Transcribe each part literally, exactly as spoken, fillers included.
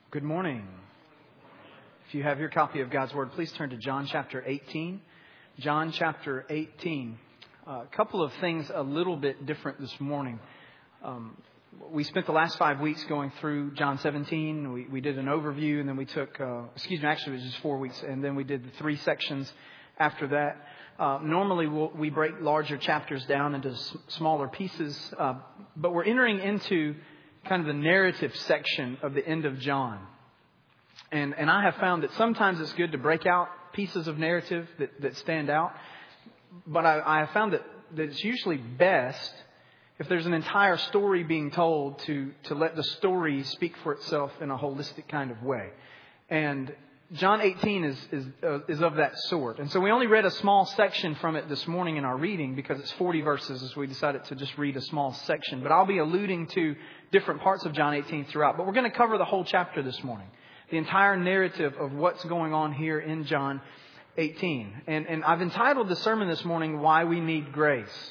Good morning. If you have your copy of God's Word, please turn to John chapter eighteen. John chapter eighteen. Uh, a couple of things a little bit different this morning. Um, we spent the last five weeks going through John seventeen. We, we did an overview, and then we took, uh, excuse me, actually it was just four weeks, and then we did the three sections after that. Uh, normally we'll, we break larger chapters down into s- smaller pieces, uh, but we're entering into kind of the narrative section of the end of John. And and I have found that sometimes it's good to break out pieces of narrative that, that stand out. But I, I have found that, that it's usually best if there's an entire story being told to, to let the story speak for itself in a holistic kind of way. And John eighteen is is uh, is of that sort. And so we only read a small section from it this morning in our reading because it's forty verses, as we decided to just read a small section. But I'll be alluding to different parts of John eighteen throughout. But we're going to cover the whole chapter this morning. The entire narrative of what's going on here in John eighteen. And, and I've entitled the sermon this morning, Why We Need Grace.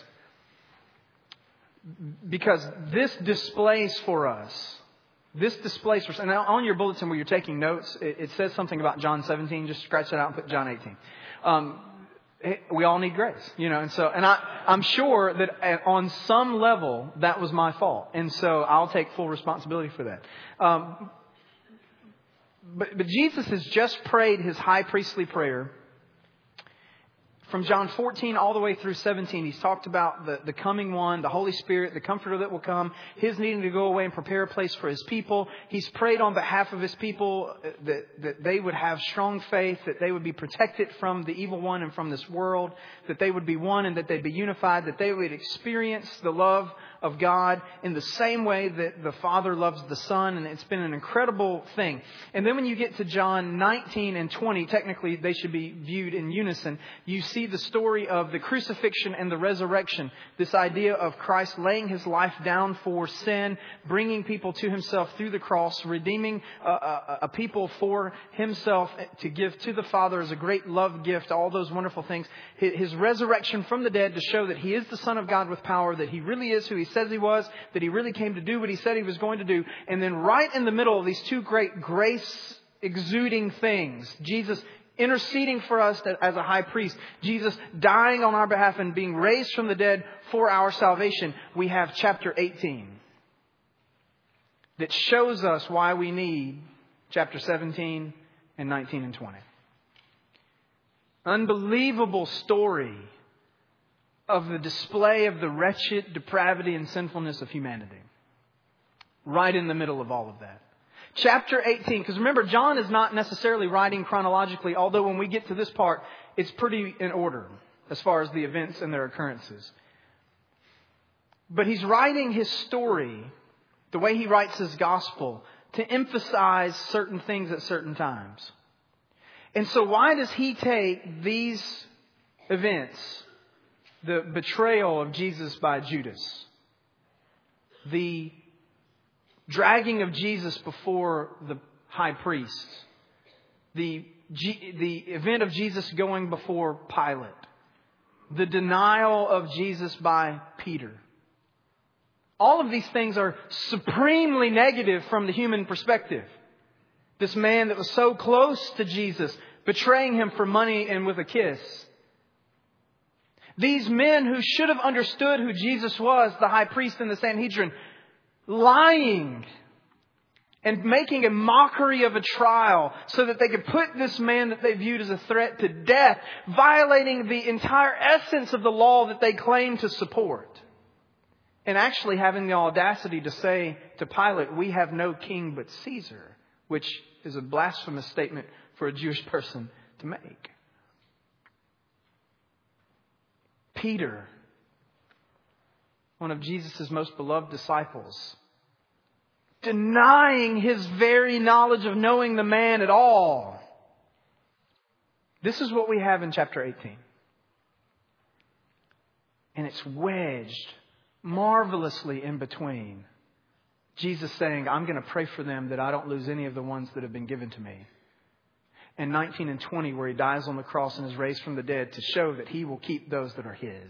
Because this displays for us, this displays for us, and on your bulletin where you're taking notes, it, it says something about John seventeen. Just scratch that out and put John eighteen. Um, it, we all need grace, you know, and so, and I, I'm sure that on some level that was my fault. And so I'll take full responsibility for that. Um, But, but Jesus has just prayed his high priestly prayer. From John fourteen all the way through seventeen, he's talked about the, the coming one, the Holy Spirit, the Comforter that will come, his needing to go away and prepare a place for his people. He's prayed on behalf of his people that, that they would have strong faith, that they would be protected from the evil one and from this world, that they would be one and that they'd be unified, that they would experience the love of God in the same way that the Father loves the Son. And it's been an incredible thing. And then when you get to John nineteen and twenty, technically they should be viewed in unison. You see the story of the crucifixion and the resurrection. This idea of Christ laying his life down for sin, bringing people to himself through the cross, redeeming a, a, a people for himself to give to the Father as a great love gift, all those wonderful things. His resurrection from the dead to show that he is the Son of God with power, that he really is who he says he was, that he really came to do what he said he was going to do. And then right in the middle of these two great grace exuding things, Jesus interceding for us as a high priest, Jesus dying on our behalf and being raised from the dead for our salvation, we have chapter eighteen that shows us why we need chapter seventeen and nineteen and twenty. Unbelievable story of the display of the wretched depravity and sinfulness of humanity. Right in the middle of all of that. Chapter eighteen, because remember, John is not necessarily writing chronologically, although when we get to this part, it's pretty in order as far as the events and their occurrences. But he's writing his story, the way he writes his gospel, to emphasize certain things at certain times. And so why does he take these events, the betrayal of Jesus by Judas, the dragging of Jesus before the high priest, the, the event of Jesus going before Pilate, the denial of Jesus by Peter. All of these things are supremely negative from the human perspective. This man that was so close to Jesus, betraying him for money and with a kiss. These men who should have understood who Jesus was, the high priest and the Sanhedrin, lying and making a mockery of a trial so that they could put this man that they viewed as a threat to death, violating the entire essence of the law that they claimed to support. And actually having the audacity to say to Pilate, we have no king but Caesar, which is a blasphemous statement for a Jewish person to make. Peter, one of Jesus' most beloved disciples, denying his very knowledge of knowing the man at all. This is what we have in chapter eighteen. And it's wedged marvelously in between Jesus saying, I'm going to pray for them that I don't lose any of the ones that have been given to me. And nineteen and twenty, where he dies on the cross and is raised from the dead to show that he will keep those that are his.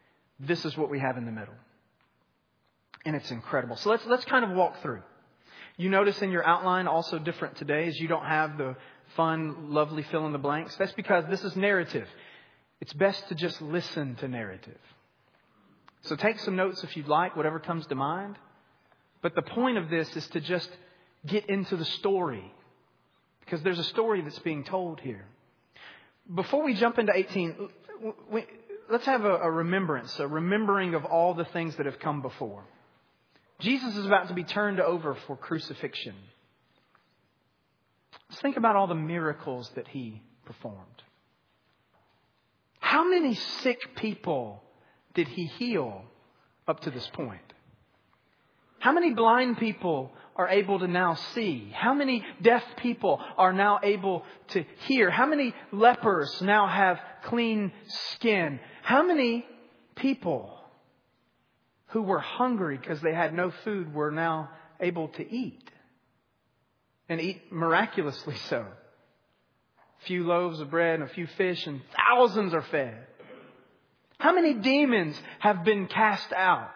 This is what we have in the middle. And it's incredible. So let's let's kind of walk through. You notice in your outline also different today is you don't have the fun, lovely fill in the blanks. That's because this is narrative. It's best to just listen to narrative. So take some notes if you'd like, whatever comes to mind. But the point of this is to just get into the story, because there's a story that's being told here. Before we jump into eighteen, we, let's have a, a remembrance, a remembering of all the things that have come before. Jesus is about to be turned over for crucifixion. Let's think about all the miracles that He performed. How many sick people did He heal up to this point? How many blind people are able to now see? How many deaf people are now able to hear? How many lepers now have clean skin? How many people who were hungry because they had no food were now able to eat? And eat miraculously so. A few loaves of bread and a few fish and thousands are fed. How many demons have been cast out?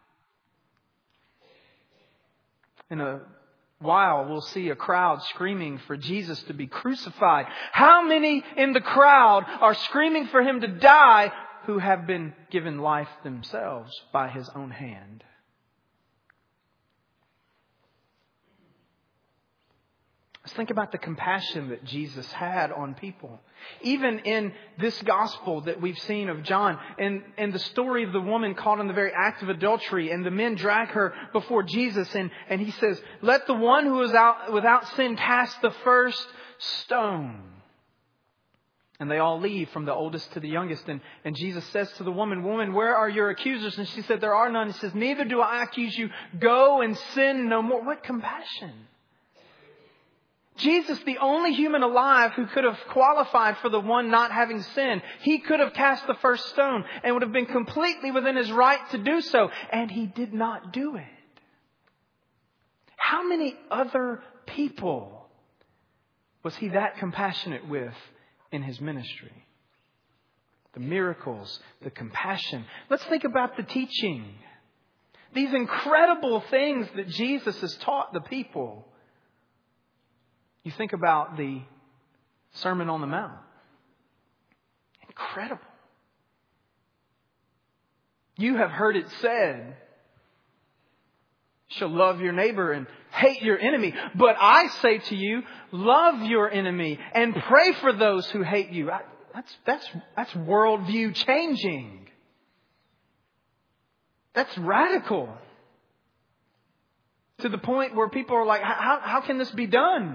In a while, we'll see a crowd screaming for Jesus to be crucified. How many in the crowd are screaming for Him to die who have been given life themselves by His own hand? Let's think about the compassion that Jesus had on people. Even in this gospel that we've seen of John, and, and the story of the woman caught in the very act of adultery, and the men drag her before Jesus, and, and He says, "Let the one who is out without sin cast the first stone." And they all leave from the oldest to the youngest. And, and Jesus says to the woman, "Woman, where are your accusers?" And she said, "There are none." He says, "Neither do I accuse you. Go and sin no more." What compassion! Jesus, the only human alive who could have qualified for the one not having sin, He could have cast the first stone and would have been completely within His right to do so. And He did not do it. How many other people was He that compassionate with in His ministry? The miracles, the compassion. Let's think about the teaching. These incredible things that Jesus has taught the people. You think about the Sermon on the Mount. Incredible. You have heard it said, "You shall love your neighbor and hate your enemy. But I say to you, love your enemy and pray for those who hate you." That's, that's, that's worldview changing. That's radical. To the point where people are like, how, how can this be done?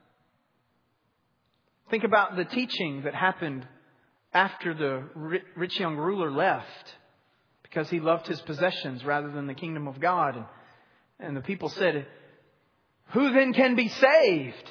Think about the teaching that happened after the rich young ruler left because he loved his possessions rather than the kingdom of God. And, and the people said, "Who then can be saved?"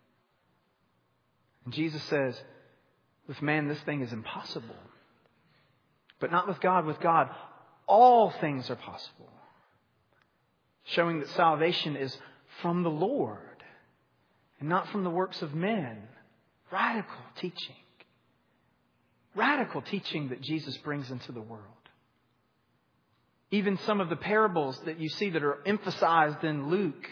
And Jesus says, "With man this thing is impossible. But not with God. With God all things are possible." Showing that salvation is from the Lord and not from the works of men. Radical teaching. Radical teaching that Jesus brings into the world. Even some of the parables that you see that are emphasized in Luke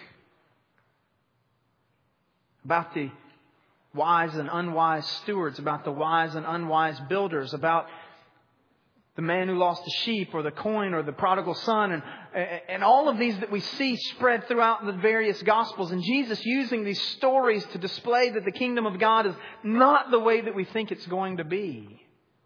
about the wise and unwise stewards, about the wise and unwise builders, about the man who lost the sheep or the coin or the prodigal son, and, and all of these that we see spread throughout the various Gospels. And Jesus using these stories to display that the kingdom of God is not the way that we think it's going to be.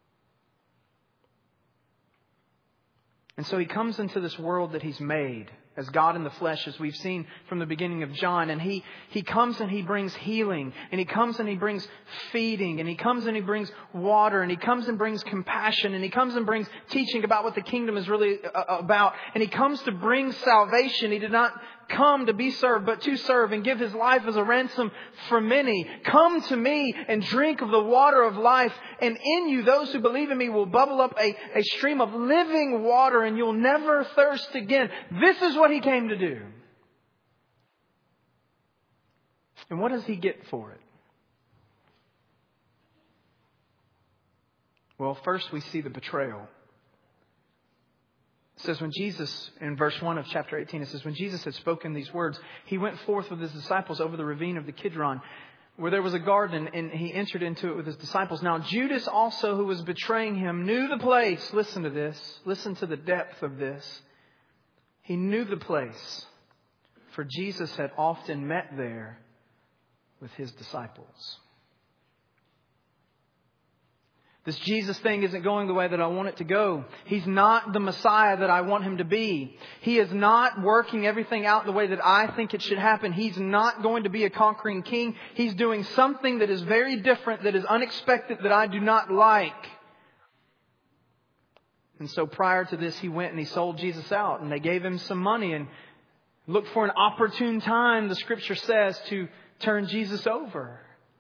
And so He comes into this world that He's made as God in the flesh, as we've seen from the beginning of John. And He, he comes and He brings healing. And He comes and He brings feeding. And He comes and He brings water. And He comes and brings compassion. And He comes and brings teaching about what the kingdom is really about. And He comes to bring salvation. He did not come to be served, but to serve and give His life as a ransom for many. "Come to me and drink of the water of life. And in you, those who believe in me, will bubble up a, a stream of living water, and you'll never thirst again." This is what He came to do. And what does He get for it? Well, first we see the betrayal. It says when Jesus, in verse one of chapter eighteen, it says, when Jesus had spoken these words, He went forth with His disciples over the ravine of the Kidron, where there was a garden, and He entered into it with His disciples. Now Judas also, who was betraying Him, knew the place. Listen to this. Listen to the depth of this. He knew the place, for Jesus had often met there with His disciples. This Jesus thing isn't going the way that I want it to go. He's not the Messiah that I want Him to be. He is not working everything out the way that I think it should happen. He's not going to be a conquering king. He's doing something that is very different, that is unexpected, that I do not like. And so prior to this, He went and He sold Jesus out, and they gave Him some money and looked for an opportune time, the Scripture says, to turn Jesus over.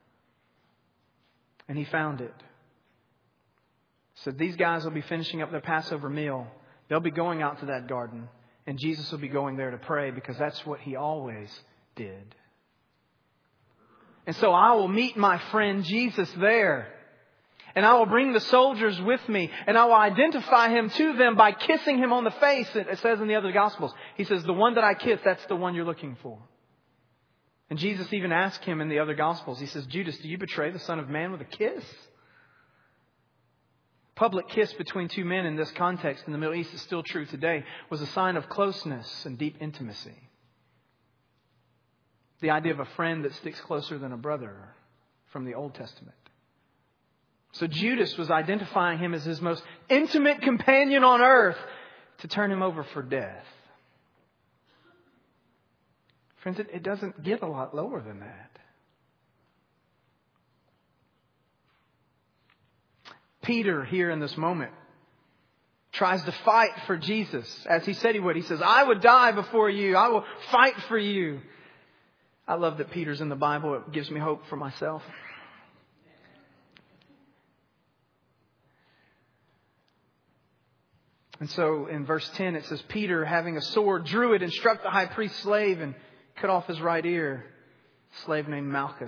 And He found it. So these guys will be finishing up their Passover meal. They'll be going out to that garden. And Jesus will be going there to pray, because that's what He always did. And so I will meet my friend Jesus there. And I will bring the soldiers with me. And I will identify Him to them by kissing Him on the face. It says in the other Gospels. He says, the one that I kiss, that's the one you're looking for. And Jesus even asked him in the other Gospels. He says, Judas, do you betray the Son of Man with a kiss? Public kiss between two men in this context in the Middle East is still true today, was a sign of closeness and deep intimacy. The idea of a friend that sticks closer than a brother from the Old Testament. So Judas was identifying Him as his most intimate companion on earth to turn Him over for death. Friends, it, it doesn't get a lot lower than that. Peter, here in this moment, tries to fight for Jesus, as he said he would. He says, I would die before you. I will fight for you. I love that Peter's in the Bible. It gives me hope for myself. And so in verse ten, it says, Peter, having a sword, drew it and struck the high priest's slave and cut off his right ear. A slave named Malchus.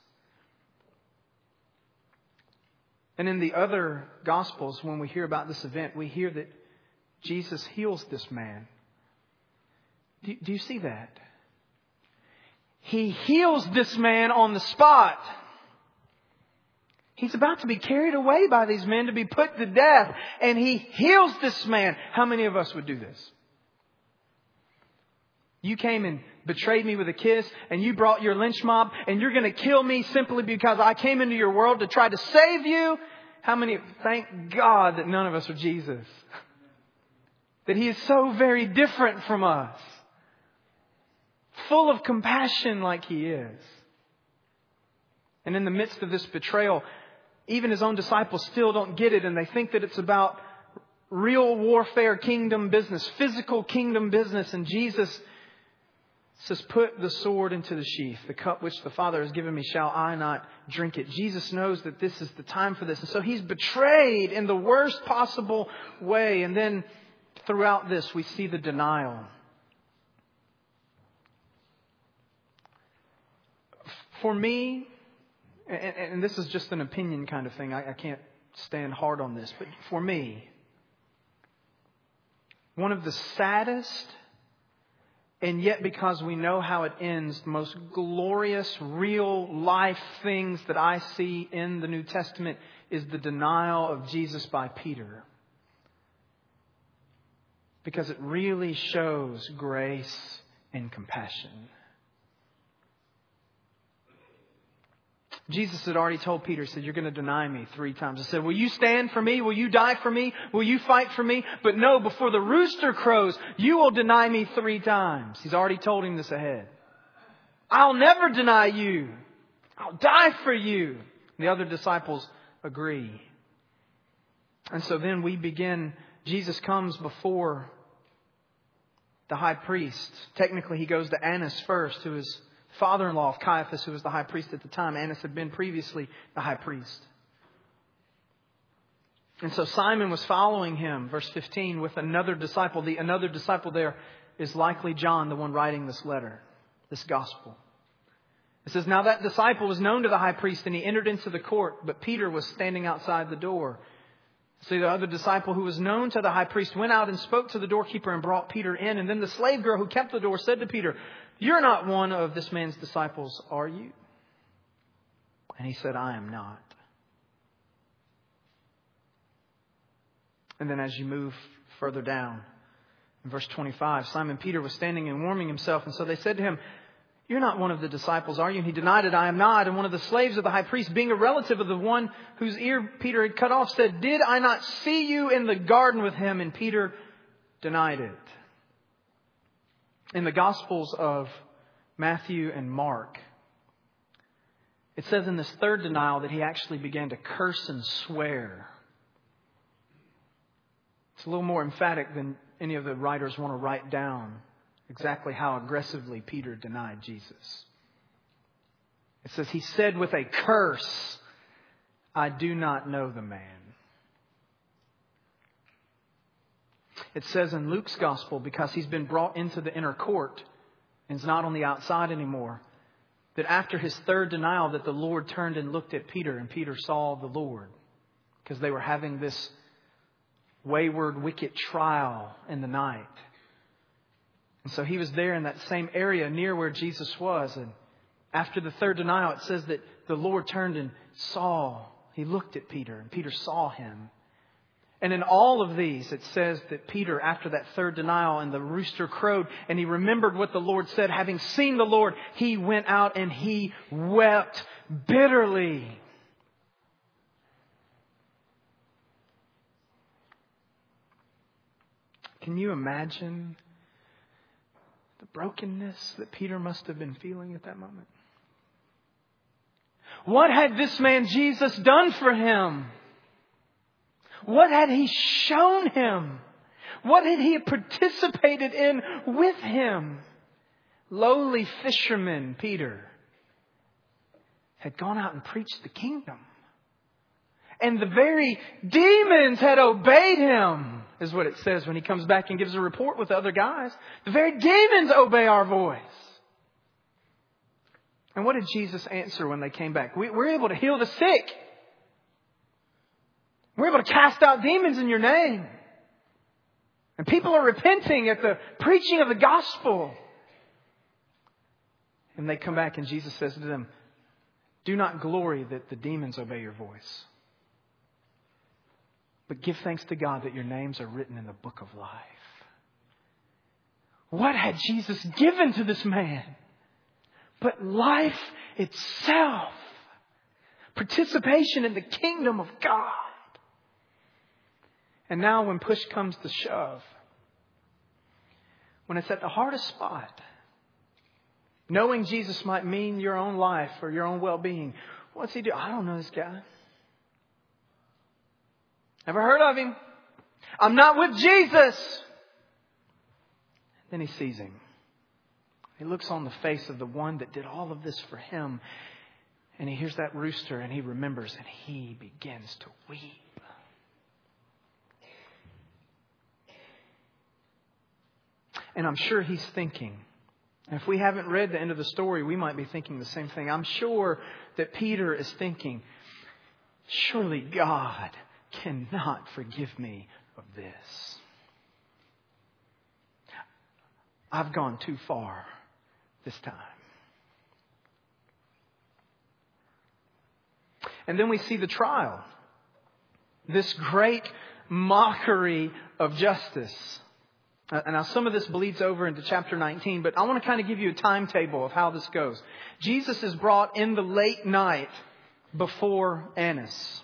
And in the other Gospels, when we hear about this event, we hear that Jesus heals this man. Do, do you see that? He heals this man on the spot. He's about to be carried away by these men to be put to death. And He heals this man. How many of us would do this? You came and betrayed me with a kiss, and you brought your lynch mob, and you're going to kill me simply because I came into your world to try to save you. How many, thank God that none of us are Jesus. That He is so very different from us. Full of compassion like He is. And in the midst of this betrayal, even His own disciples still don't get it, and they think that it's about real warfare kingdom business, physical kingdom business, and Jesus says, put the sword into the sheath. The cup which the Father has given me, shall I not drink it? Jesus knows that this is the time for this. And so He's betrayed in the worst possible way. And then throughout this, we see the denial. For me, and, and this is just an opinion kind of thing. I, I can't stand hard on this. But for me, one of the saddest, and yet because we know how it ends, the most glorious, real life things that I see in the New Testament is the denial of Jesus by Peter. Because it really shows grace and compassion. Jesus had already told Peter, he said, you're going to deny me three times. He said, will you stand for me? Will you die for me? Will you fight for me? But no, before the rooster crows, you will deny me three times. He's already told him this ahead. I'll never deny you. I'll die for you. The other disciples agree. And so then we begin, Jesus comes before the high priest. Technically, he goes to Annas first, who is father-in-law of Caiaphas, who was the high priest at the time. Annas had been previously the high priest. And so Simon was following him, verse fifteen, with another disciple. The another disciple there is likely John, the one writing this letter, this gospel. It says, now that disciple was known to the high priest, and he entered into the court, but Peter was standing outside the door. See, the other disciple who was known to the high priest went out and spoke to the doorkeeper and brought Peter in. And then the slave girl who kept the door said to Peter, "You're not one of this man's disciples, are you?" And he said, "I am not." And then as you move further down, in verse twenty-five, Simon Peter was standing and warming himself. And so they said to him, "You're not one of the disciples, are you?" And he denied it, "I am not." And one of the slaves of the high priest, being a relative of the one whose ear Peter had cut off, said, "Did I not see you in the garden with him?" And Peter denied it. In the Gospels of Matthew and Mark, it says in this third denial that he actually began to curse and swear. It's a little more emphatic than any of the writers want to write down exactly how aggressively Peter denied Jesus. It says he said with a curse, "I do not know the man." It says in Luke's gospel, because he's been brought into the inner court and is not on the outside anymore, that after his third denial that the Lord turned and looked at Peter, and Peter saw the Lord, because they were having this wayward, wicked trial in the night. And so he was there in that same area near where Jesus was. And after the third denial, it says that the Lord turned and saw. He looked at Peter, and Peter saw him. And in all of these, it says that Peter, after that third denial and the rooster crowed, and he remembered what the Lord said, having seen the Lord, he went out and he wept bitterly. Can you imagine the brokenness that Peter must have been feeling at that moment? What had this man Jesus done for him? What had he shown him? What had he participated in with him? Lowly fisherman Peter had gone out and preached the kingdom. And the very demons had obeyed him, is what it says when he comes back and gives a report with the other guys. The very demons obey our voice. And what did Jesus answer when they came back? We, we're able to heal the sick. We're able to cast out demons in your name. And people are repenting at the preaching of the gospel. And they come back and Jesus says to them, "Do not glory that the demons obey your voice, but give thanks to God that your names are written in the book of life." What had Jesus given to this man but life itself? Participation in the kingdom of God. And now when push comes to shove, when it's at the hardest spot, knowing Jesus might mean your own life or your own well-being, what's he do? I don't know this guy. Never heard of him. I'm not with Jesus. Then he sees him. He looks on the face of the one that did all of this for him. And he hears that rooster and he remembers and he begins to weep. And I'm sure he's thinking, if we haven't read the end of the story, we might be thinking the same thing. I'm sure that Peter is thinking, surely God cannot forgive me of this. I've gone too far this time. And then we see the trial. This great mockery of justice. Uh, now, some of this bleeds over into chapter nineteen, but I want to kind of give you a timetable of how this goes. Jesus is brought in the late night before Annas.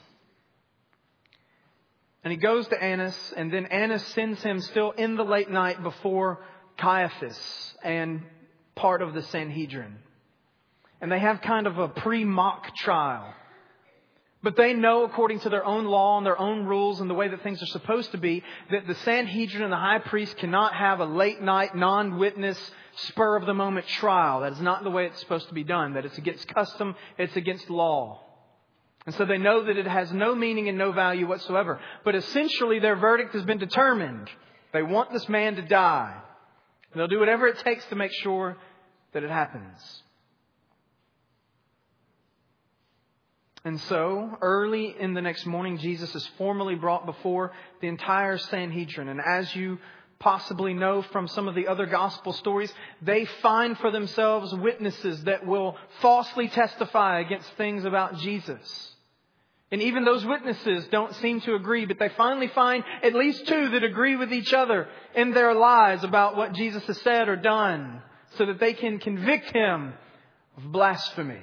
And he goes to Annas, and then Annas sends him still in the late night before Caiaphas and part of the Sanhedrin. And they have kind of a pre-mock trial. But they know, according to their own law and their own rules and the way that things are supposed to be, that the Sanhedrin and the high priest cannot have a late night, non-witness, spur of the moment trial. That is not the way it's supposed to be done. That it's against custom, it's against law. And so they know that it has no meaning and no value whatsoever. But essentially their verdict has been determined. They want this man to die. They'll do whatever it takes to make sure that it happens. And so, early in the next morning, Jesus is formally brought before the entire Sanhedrin. And as you possibly know from some of the other gospel stories, they find for themselves witnesses that will falsely testify against things about Jesus. And even those witnesses don't seem to agree, but they finally find at least two that agree with each other in their lies about what Jesus has said or done, so that they can convict Him of blasphemy.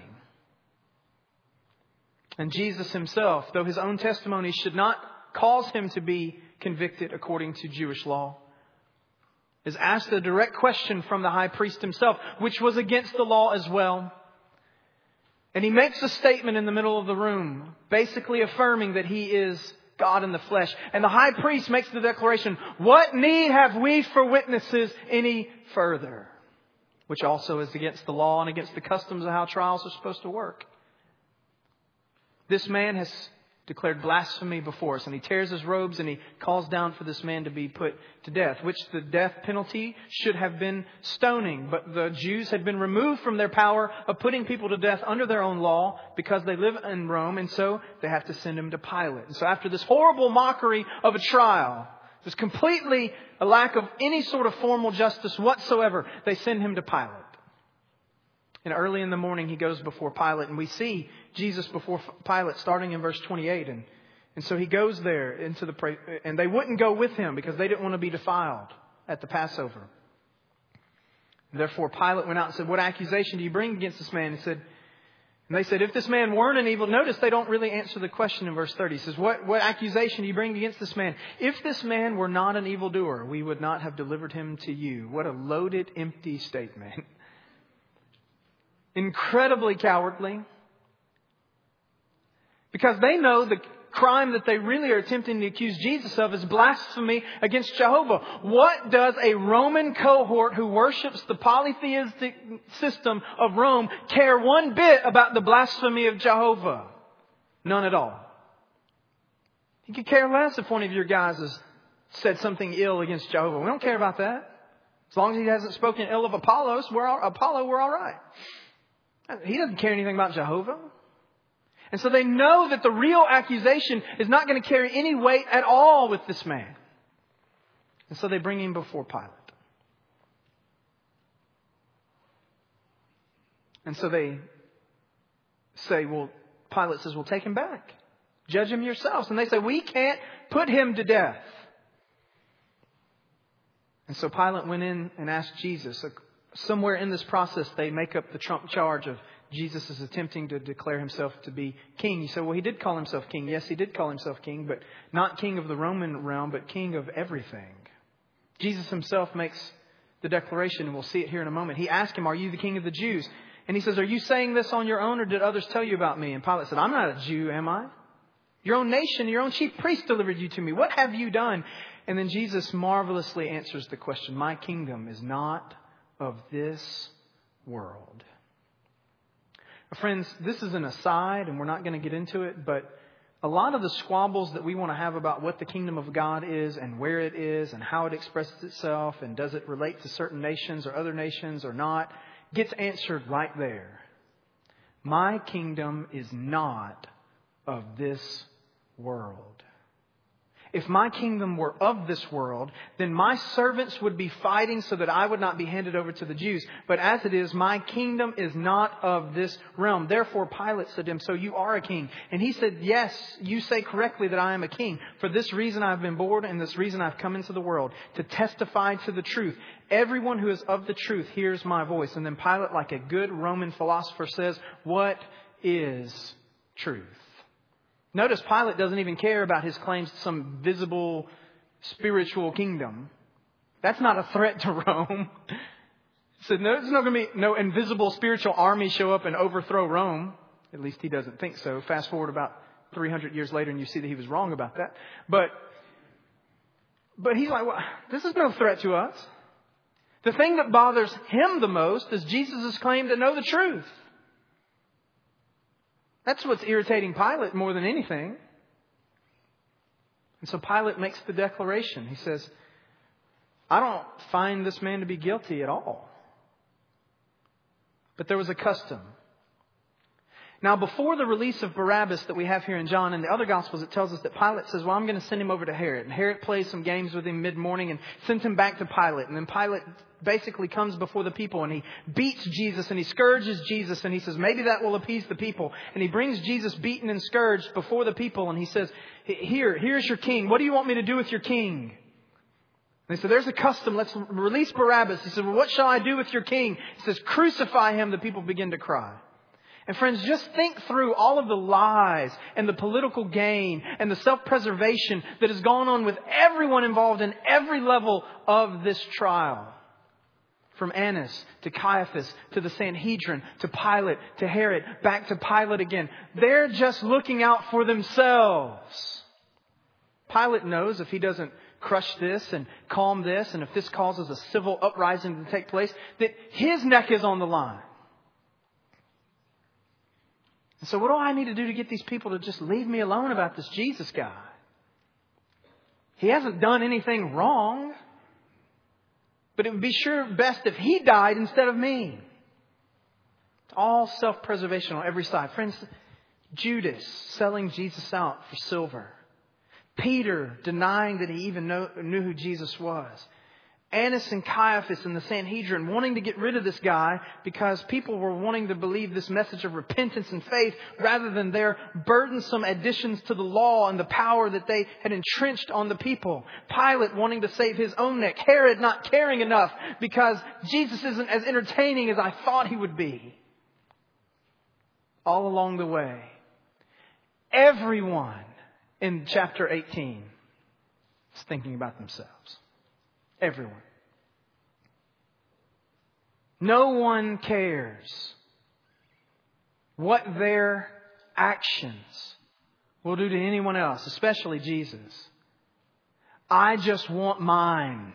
And Jesus Himself, though His own testimony should not cause Him to be convicted according to Jewish law, is asked a direct question from the high priest himself, which was against the law as well. And He makes a statement in the middle of the room, basically affirming that He is God in the flesh. And the high priest makes the declaration, "What need have we for witnesses any further?" Which also is against the law and against the customs of how trials are supposed to work. This man has declared blasphemy before us, and he tears his robes and he calls down for this man to be put to death, which the death penalty should have been stoning. But the Jews had been removed from their power of putting people to death under their own law because they live in Rome, and so they have to send him to Pilate. And so after this horrible mockery of a trial, there's completely a lack of any sort of formal justice whatsoever, they send him to Pilate. And early in the morning, He goes before Pilate. And we see Jesus before Pilate starting in verse twenty-eight. And, and so He goes there into the... And they wouldn't go with Him because they didn't want to be defiled at the Passover. And therefore, Pilate went out and said, "What accusation do you bring against this man?" He said, and they said, "If this man weren't an evil..." Notice they don't really answer the question in verse thirty. He says, what, what accusation do you bring against this man? "If this man were not an evildoer, we would not have delivered him to you." What a loaded, empty statement. Incredibly cowardly. Because they know the crime that they really are attempting to accuse Jesus of is blasphemy against Jehovah. What does a Roman cohort who worships the polytheistic system of Rome care one bit about the blasphemy of Jehovah? None at all. You could care less if one of your guys has said something ill against Jehovah. We don't care about that. As long as he hasn't spoken ill of Apollos, we're all, Apollo, we're all right. He doesn't care anything about Jehovah. And so they know that the real accusation is not going to carry any weight at all with this man. And so they bring him before Pilate. And so they say, well, Pilate says, "Well, take him back. Judge him yourselves." And they say, "We can't put him to death." And so Pilate went in and asked Jesus. Somewhere in this process, they make up the trump charge of Jesus is attempting to declare Himself to be king. You say, well, He did call Himself king. Yes, He did call Himself king, but not king of the Roman realm, but king of everything. Jesus Himself makes the declaration, and we'll see it here in a moment. He asked Him, "Are you the king of the Jews?" And He says, "Are you saying this on your own, or did others tell you about me?" And Pilate said, "I'm not a Jew, am I? Your own nation, your own chief priest delivered you to me. What have you done?" And then Jesus marvelously answers the question, "My kingdom is not of this world." Friends, this is an aside and we're not going to get into it, but a lot of the squabbles that we want to have about what the kingdom of God is and where it is and how it expresses itself and does it relate to certain nations or other nations or not gets answered right there. My kingdom is not of this world. If my kingdom were of this world, then my servants would be fighting so that I would not be handed over to the Jews. But as it is, my kingdom is not of this realm. Therefore, Pilate said to him, "So you are a king?" And he said, "Yes, you say correctly that I am a king. For this reason I have been born, and this reason I've come into the world, to testify to the truth. Everyone who is of the truth hears my voice." And then Pilate, like a good Roman philosopher, says, "What is truth?" Notice Pilate doesn't even care about his claims to some visible spiritual kingdom. That's not a threat to Rome. He said, no, there's not going to be no invisible spiritual army show up and overthrow Rome. At least he doesn't think so. Fast forward about three hundred years later and you see that he was wrong about that. But, but he's like, well, this is no threat to us. The thing that bothers him the most is Jesus' claim to know the truth. That's what's irritating Pilate more than anything. And so Pilate makes the declaration. He says, "I don't find this man to be guilty at all." But there was a custom. Now, before the release of Barabbas that we have here in John and the other Gospels, it tells us that Pilate says, well, I'm going to send him over to Herod. And Herod plays some games with him mid-morning and sends him back to Pilate. And then Pilate basically comes before the people and he beats Jesus and he scourges Jesus. And he says, maybe that will appease the people. And he brings Jesus beaten and scourged before the people. And he says, here, here's your king. What do you want me to do with your king? And he said, there's a custom. Let's release Barabbas. He said, well, what shall I do with your king? He says, crucify him. The people begin to cry. And friends, just think through all of the lies and the political gain and the self-preservation that has gone on with everyone involved in every level of this trial. From Annas to Caiaphas to the Sanhedrin to Pilate to Herod, back to Pilate again. They're just looking out for themselves. Pilate knows if he doesn't crush this and calm this, and if this causes a civil uprising to take place, that his neck is on the line. And so what do I need to do to get these people to just leave me alone about this Jesus guy? He hasn't done anything wrong. But it would be sure best if he died instead of me. It's all self-preservation on every side. Friends, Judas selling Jesus out for silver. Peter denying that he even know, knew who Jesus was. Annas and Caiaphas and the Sanhedrin wanting to get rid of this guy because people were wanting to believe this message of repentance and faith rather than their burdensome additions to the law and the power that they had entrenched on the people. Pilate wanting to save his own neck. Herod not caring enough because Jesus isn't as entertaining as I thought he would be. All along the way, everyone in chapter eighteen is thinking about themselves. Everyone. No one cares what their actions will do to anyone else, especially Jesus. I just want mine.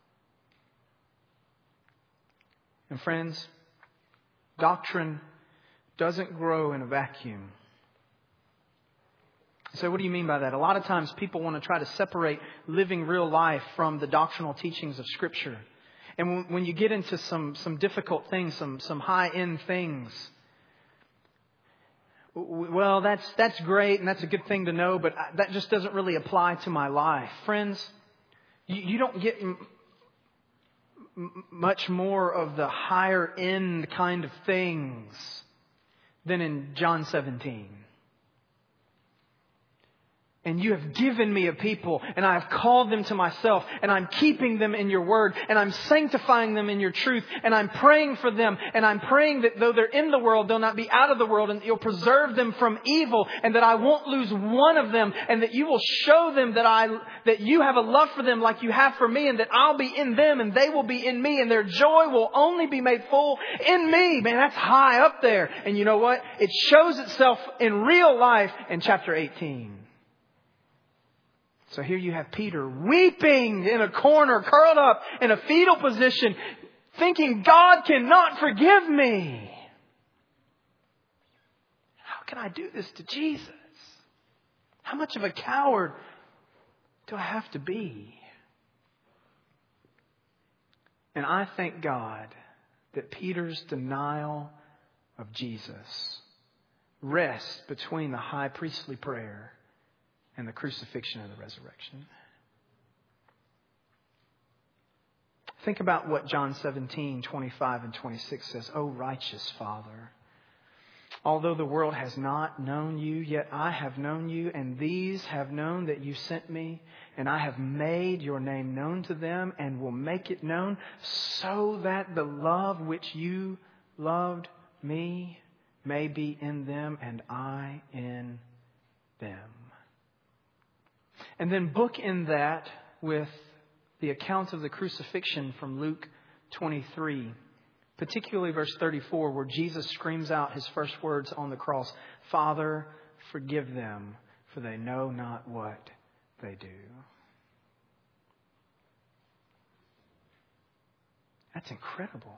And friends, doctrine doesn't grow in a vacuum. So what do you mean by that? A lot of times people want to try to separate living real life from the doctrinal teachings of Scripture. And when you get into some, some difficult things, some, some high-end things, well, that's, that's great and that's a good thing to know, but that just doesn't really apply to my life. Friends, you, you don't get m- much more of the higher-end kind of things than in John seventeen. And you have given me a people, and I have called them to myself, and I'm keeping them in your word, and I'm sanctifying them in your truth, and I'm praying for them, and I'm praying that though they're in the world, they'll not be out of the world, and that you'll preserve them from evil, and that I won't lose one of them, and that you will show them that I, that you have a love for them like you have for me, and that I'll be in them, and they will be in me, and their joy will only be made full in me. Man, that's high up there. And you know what? It shows itself in real life in chapter eighteen. So here you have Peter weeping in a corner, curled up in a fetal position, thinking God cannot forgive me. How can I do this to Jesus? How much of a coward do I have to be? And I thank God that Peter's denial of Jesus rests between the high priestly prayer and the crucifixion and the resurrection. Think about what John seventeen, twenty-five and twenty-six says. O righteous Father, although the world has not known you, yet I have known you, and these have known that you sent me, and I have made your name known to them and will make it known, so that the love which you loved me may be in them and I in them. And then bookend that with the account of the crucifixion from Luke twenty-three, particularly verse thirty-four, where Jesus screams out his first words on the cross, Father, forgive them, for they know not what they do. That's incredible.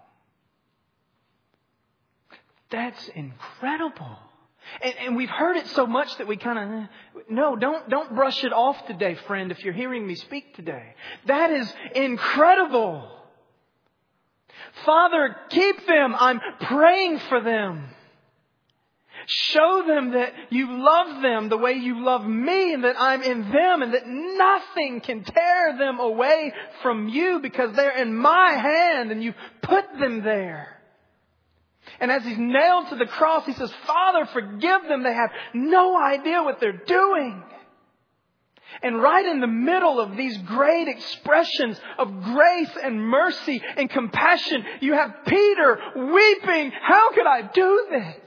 That's incredible. And, and we've heard it so much that we kind of, no, don't, don't brush it off today, friend, if you're hearing me speak today. That is incredible. Father, keep them. I'm praying for them. Show them that you love them the way you love me and that I'm in them and that nothing can tear them away from you because they're in my hand and you've put them there. And as He's nailed to the cross, He says, Father, forgive them. They have no idea what they're doing. And right in the middle of these great expressions of grace and mercy and compassion, you have Peter weeping. How could I do this?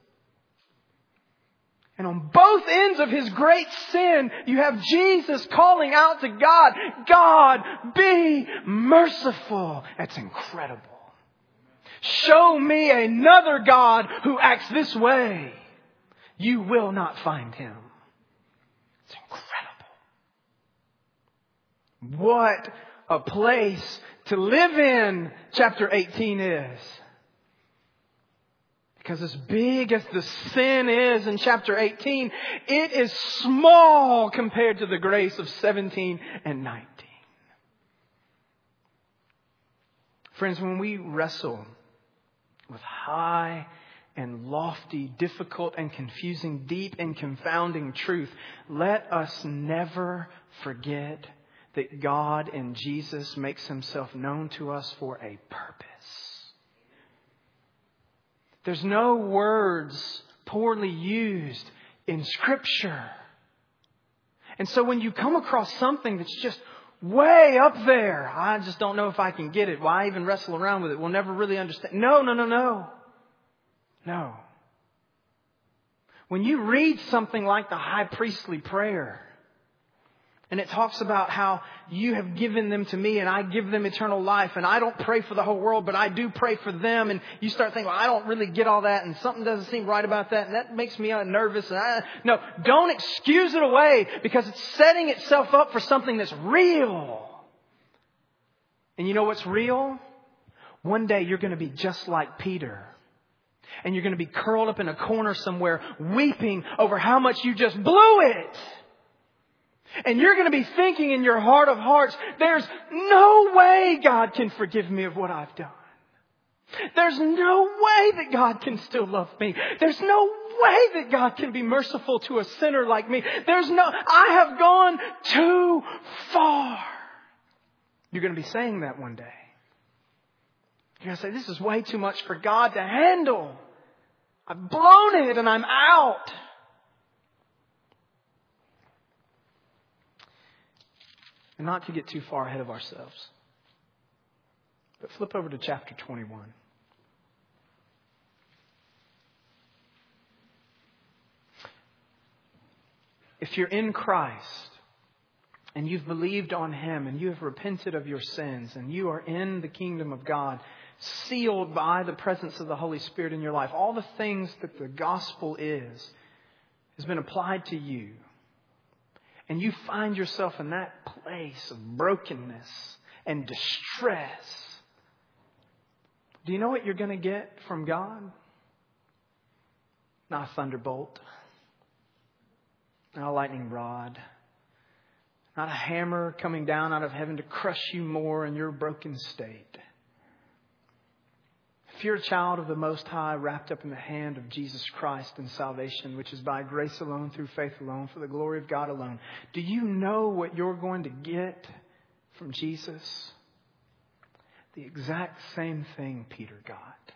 And on both ends of his great sin, you have Jesus calling out to God, God, be merciful. That's incredible. Show me another God who acts this way. You will not find him. It's incredible. What a place to live in, chapter eighteen is. Because as big as the sin is in chapter eighteen, it is small compared to the grace of seventeen and nineteen. Friends, when we wrestle with high and lofty, difficult and confusing, deep and confounding truth, let us never forget that God in Jesus makes Himself known to us for a purpose. There's no words poorly used in Scripture. And so when you come across something that's just way up there, I just don't know if I can get it. Why even wrestle around with it? We'll never really understand. No, no, no, no. No. When you read something like the high priestly prayer, and it talks about how you have given them to me and I give them eternal life. And I don't pray for the whole world, but I do pray for them. And you start thinking, well, I don't really get all that. And something doesn't seem right about that. And that makes me nervous. And I, no, don't excuse it away because it's setting itself up for something that's real. And you know what's real? One day you're going to be just like Peter. And you're going to be curled up in a corner somewhere weeping over how much you just blew it. And you're going to be thinking in your heart of hearts, there's no way God can forgive me of what I've done. There's no way that God can still love me. There's no way that God can be merciful to a sinner like me. There's no, I have gone too far. You're going to be saying that one day. You're going to say, this is way too much for God to handle. I've blown it and I'm out. And not to get too far ahead of ourselves. But flip over to chapter twenty-one. If you're in Christ and you've believed on Him and you have repented of your sins and you are in the kingdom of God, sealed by the presence of the Holy Spirit in your life, all the things that the gospel is, has been applied to you. And you find yourself in that place of brokenness and distress. Do you know what you're going to get from God? Not a thunderbolt. Not a lightning rod. Not a hammer coming down out of heaven to crush you more in your broken state. If you're a child of the Most High, wrapped up in the hand of Jesus Christ and salvation, which is by grace alone, through faith alone, for the glory of God alone, do you know what you're going to get from Jesus? The exact same thing Peter got.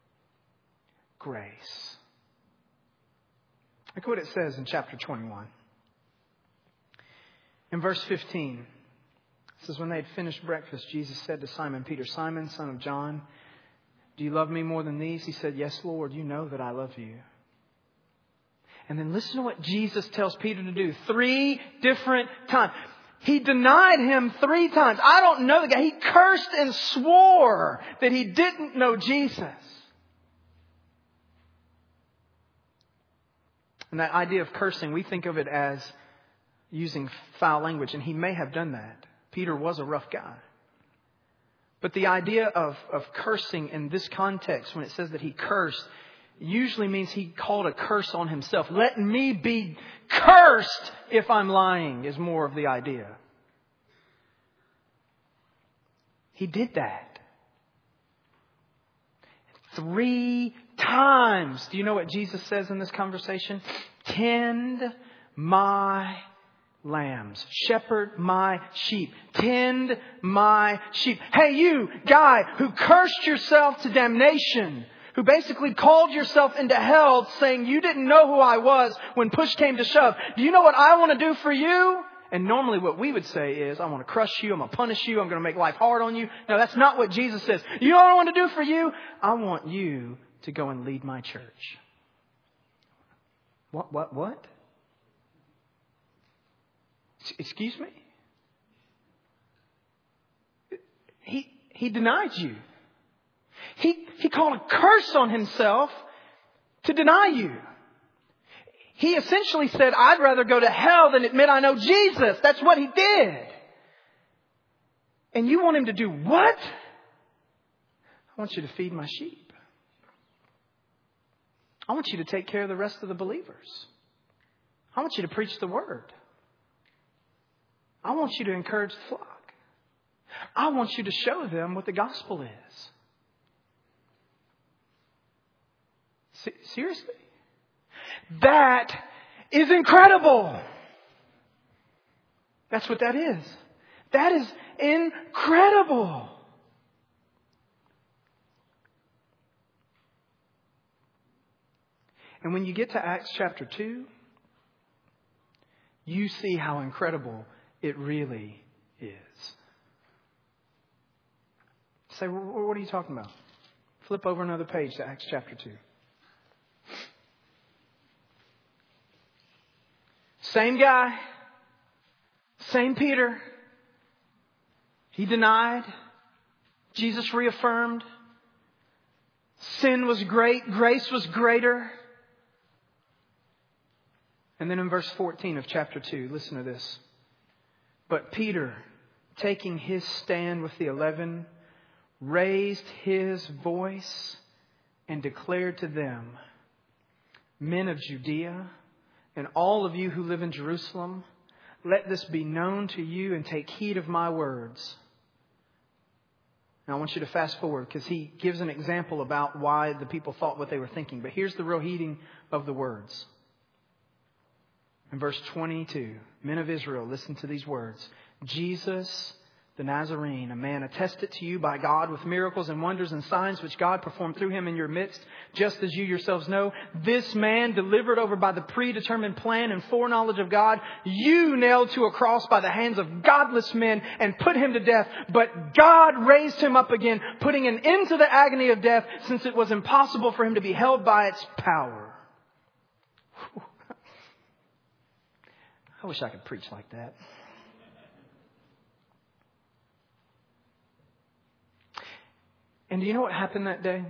Grace. Look what it says in chapter twenty-one. In verse fifteen, it says, when they had finished breakfast, Jesus said to Simon Peter, Simon, son of John, do you love me more than these? He said, yes, Lord, you know that I love you. And then listen to what Jesus tells Peter to do three different times. He denied Him three times. I don't know the guy. He cursed and swore that he didn't know Jesus. And that idea of cursing, we think of it as using foul language. And he may have done that. Peter was a rough guy. But the idea of, of cursing in this context, when it says that he cursed, usually means he called a curse on himself. Let me be cursed if I'm lying is more of the idea. He did that. Three times. Do you know what Jesus says in this conversation? Tend my lambs. Shepherd my sheep. Tend my sheep. Hey, you guy who cursed yourself to damnation, who basically called yourself into hell saying you didn't know who I was when push came to shove. Do you know what I want to do for you? And normally what we would say is, I want to crush you, I'm going to punish you, I'm going to make life hard on you. No, that's not what Jesus says. You know what I want to do for you? I want you to go and lead my church. What, what, what? Excuse me? He, he denied you. He, he called a curse on himself to deny you. He essentially said, I'd rather go to hell than admit I know Jesus. That's what he did. And you want him to do what? I want you to feed my sheep. I want you to take care of the rest of the believers. I want you to preach the word. I want you to encourage the flock. I want you to show them what the gospel is. Se- seriously? That is incredible. That's what that is. That is incredible. And when you get to Acts chapter two, you see how incredible it really is. Say, what are you talking about? Flip over another page to Acts chapter two. Same guy, same Peter. He denied. Jesus reaffirmed. Sin was great. Grace was greater. And then in verse fourteen of chapter two, listen to this. But Peter, taking his stand with the eleven, raised his voice and declared to them, Men of Judea, and all of you who live in Jerusalem, let this be known to you and take heed of my words. Now I want you to fast forward because he gives an example about why the people thought what they were thinking. But here's the real heeding of the words. In verse twenty-two, Men of Israel, listen to these words. Jesus the Nazarene, a man attested to you by God with miracles and wonders and signs which God performed through him in your midst, just as you yourselves know. This man, delivered over by the predetermined plan and foreknowledge of God, you nailed to a cross by the hands of godless men and put him to death. But God raised him up again, putting an end to the agony of death, since it was impossible for him to be held by its power. I wish I could preach like that. And do you know what happened that day?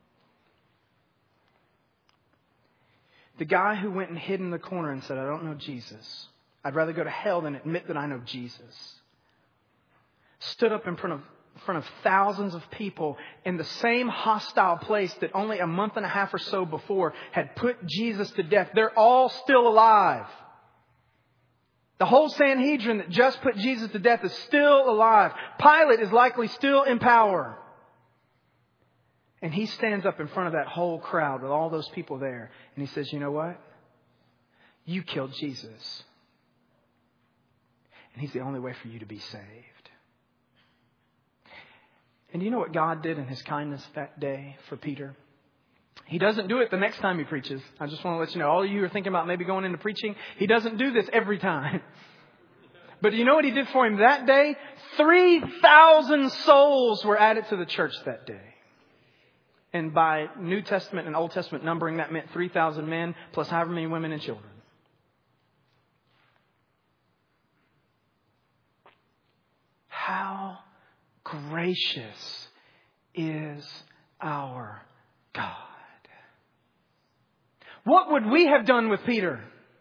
The guy who went and hid in the corner and said, I don't know Jesus. I'd rather go to hell than admit that I know Jesus. Stood up in front of, in front of thousands of people in the same hostile place that only a month and a half or so before had put Jesus to death. They're all still alive. The whole Sanhedrin that just put Jesus to death is still alive. Pilate is likely still in power. And he stands up in front of that whole crowd with all those people there. And he says, you know what? You killed Jesus. And he's the only way for you to be saved. And you know what God did in his kindness that day for Peter? He doesn't do it the next time he preaches. I just want to let you know, all of you who are thinking about maybe going into preaching, he doesn't do this every time. But you know what he did for him that day? three thousand souls were added to the church that day. And by New Testament and Old Testament numbering, that meant three thousand men plus however many women and children. How gracious is our God. What would we have done with Peter?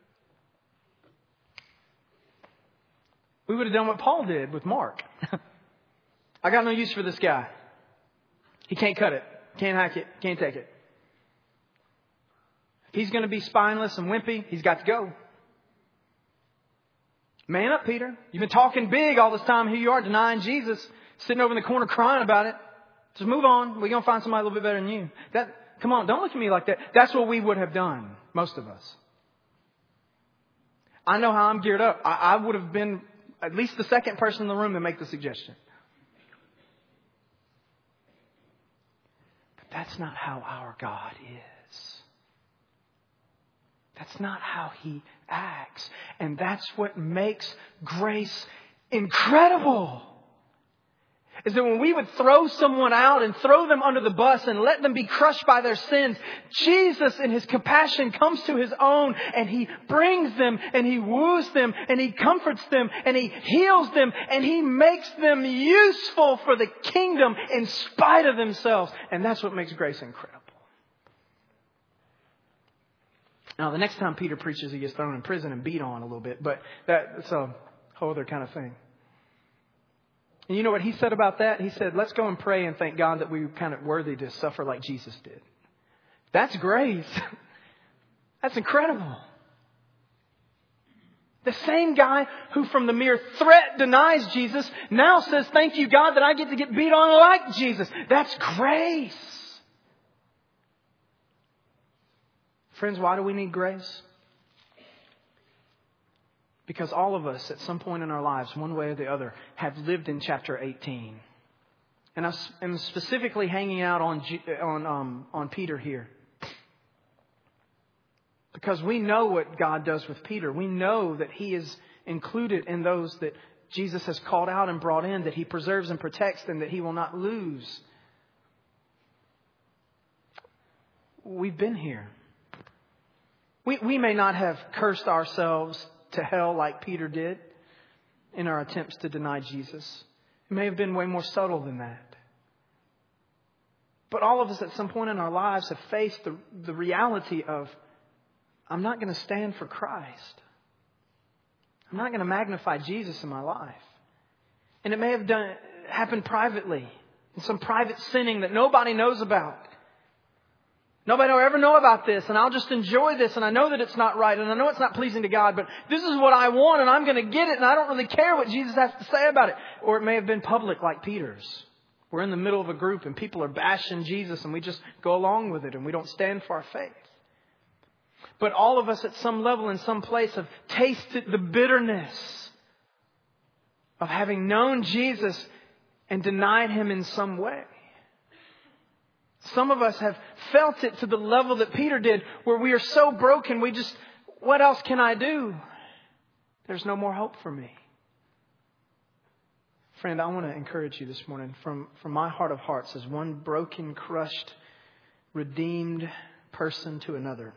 We would have done what Paul did with Mark. I got no use for this guy. He can't cut it. Can't hack it. Can't take it. If he's going to be spineless and wimpy, he's got to go. Man up, Peter. You've been talking big all this time. Here you are denying Jesus, sitting over in the corner crying about it. Just move on. We're going to find somebody a little bit better than you. That Come on, don't look at me like that. That's what we would have done, most of us. I know how I'm geared up. I, I would have been at least the second person in the room to make the suggestion. But that's not how our God is. That's not how He acts. And that's what makes grace incredible. Is that when we would throw someone out and throw them under the bus and let them be crushed by their sins, Jesus in His compassion comes to His own and He brings them and He woos them and He comforts them and He heals them and He makes them useful for the kingdom in spite of themselves. And that's what makes grace incredible. Now, the next time Peter preaches, he gets thrown in prison and beat on a little bit, but that's a whole other kind of thing. And you know what he said about that? He said, let's go and pray and thank God that we were kind of worthy to suffer like Jesus did. That's grace. That's incredible. The same guy who from the mere threat denies Jesus now says, thank you, God, that I get to get beat on like Jesus. That's grace. Friends, why do we need grace? Because all of us, at some point in our lives, one way or the other, have lived in chapter eighteen. And I'm specifically hanging out on on um, on Peter here. Because we know what God does with Peter. We know that he is included in those that Jesus has called out and brought in, that He preserves and protects, and that He will not lose. We've been here. We, we may not have cursed ourselves to hell like Peter did in our attempts to deny Jesus. It may have been way more subtle than that. But all of us at some point in our lives have faced the, the reality of, I'm not going to stand for Christ. I'm not going to magnify Jesus in my life. And it may have done happened privately, in some private sinning that nobody knows about. Nobody will ever know about this, and I'll just enjoy this, and I know that it's not right, and I know it's not pleasing to God, but this is what I want, and I'm going to get it, and I don't really care what Jesus has to say about it. Or it may have been public like Peter's. We're in the middle of a group, and people are bashing Jesus, and we just go along with it, and we don't stand for our faith. But all of us at some level, in some place, have tasted the bitterness of having known Jesus and denied Him in some way. Some of us have felt it to the level that Peter did, where we are so broken, we just, what else can I do? There's no more hope for me. Friend, I want to encourage you this morning from, from my heart of hearts as one broken, crushed, redeemed person to another.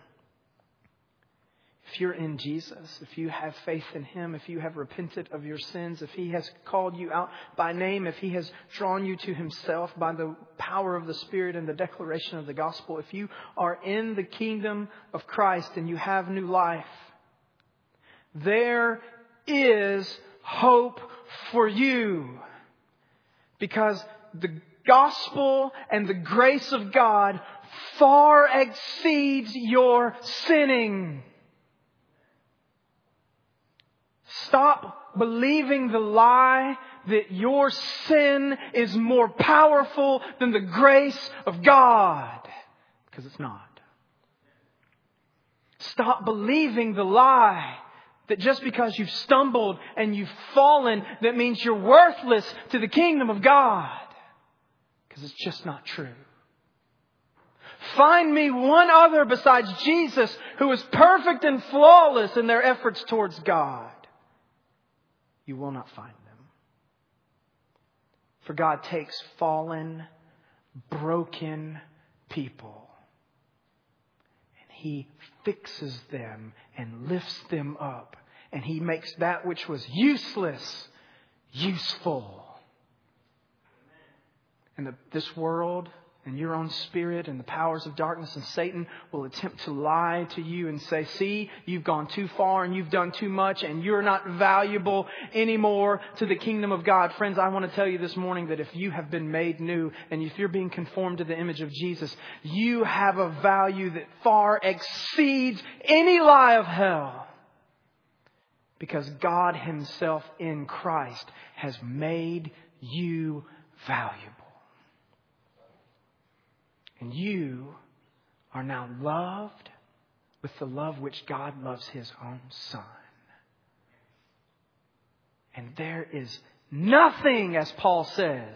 If you're in Jesus, if you have faith in Him, if you have repented of your sins, if He has called you out by name, if He has drawn you to Himself by the power of the Spirit and the declaration of the gospel, if you are in the kingdom of Christ and you have new life, there is hope for you. Because the gospel and the grace of God far exceeds your sinning. Stop believing the lie that your sin is more powerful than the grace of God. Because it's not. Stop believing the lie that just because you've stumbled and you've fallen, that means you're worthless to the kingdom of God. Because it's just not true. Find me one other besides Jesus who is perfect and flawless in their efforts towards God. You will not find them. For God takes fallen, broken people and He fixes them and lifts them up. And He makes that which was useless, useful. And the, this world and your own spirit and the powers of darkness and Satan will attempt to lie to you and say, see, you've gone too far and you've done too much and you're not valuable anymore to the kingdom of God. Friends, I want to tell you this morning that if you have been made new and if you're being conformed to the image of Jesus, you have a value that far exceeds any lie of hell. Because God Himself in Christ has made you valuable. And you are now loved with the love which God loves His own Son. And there is nothing, as Paul says,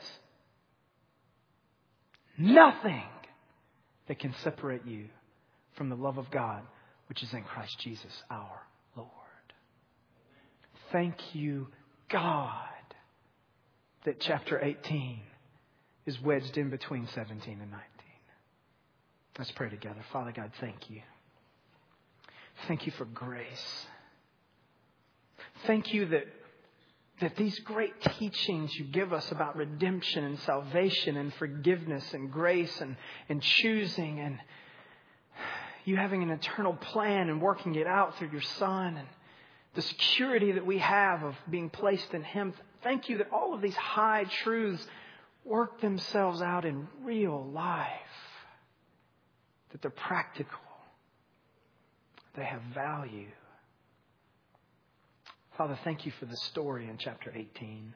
nothing that can separate you from the love of God, which is in Christ Jesus our Lord. Thank you, God, that chapter eighteen is wedged in between seventeen and nineteen. Let's pray together. Father God, thank you. Thank you for grace. Thank you that, that these great teachings you give us about redemption and salvation and forgiveness and grace and, and choosing and you having an eternal plan and working it out through your Son and the security that we have of being placed in Him. Thank you that all of these high truths work themselves out in real life. That they're practical. They have value. Father, thank you for the story in chapter eighteen.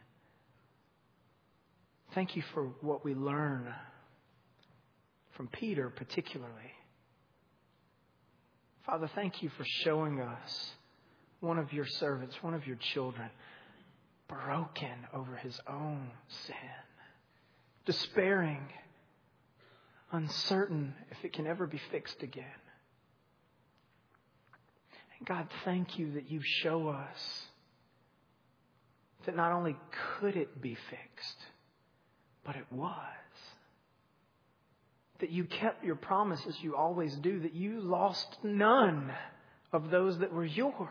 Thank you for what we learn from Peter particularly. Father, thank you for showing us one of your servants, one of your children, broken over his own sin, despairing, uncertain if it can ever be fixed again. And God, thank you that you show us that not only could it be fixed, but it was. That you kept your promise as you always do, that you lost none of those that were yours.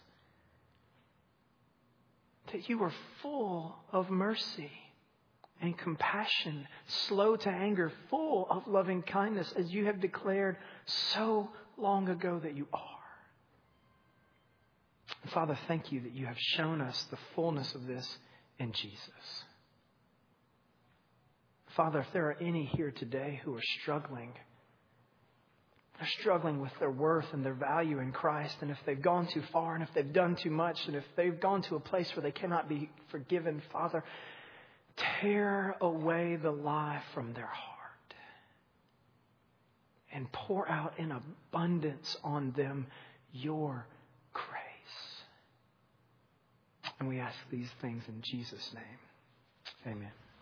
That you were full of mercy and compassion, slow to anger, full of loving kindness, as you have declared so long ago that you are. Father, thank you that you have shown us the fullness of this in Jesus. Father, if there are any here today who are struggling, they're struggling with their worth and their value in Christ, and if they've gone too far, and if they've done too much, and if they've gone to a place where they cannot be forgiven, Father, tear away the lie from their heart and pour out in abundance on them your grace. And we ask these things in Jesus' name. Amen.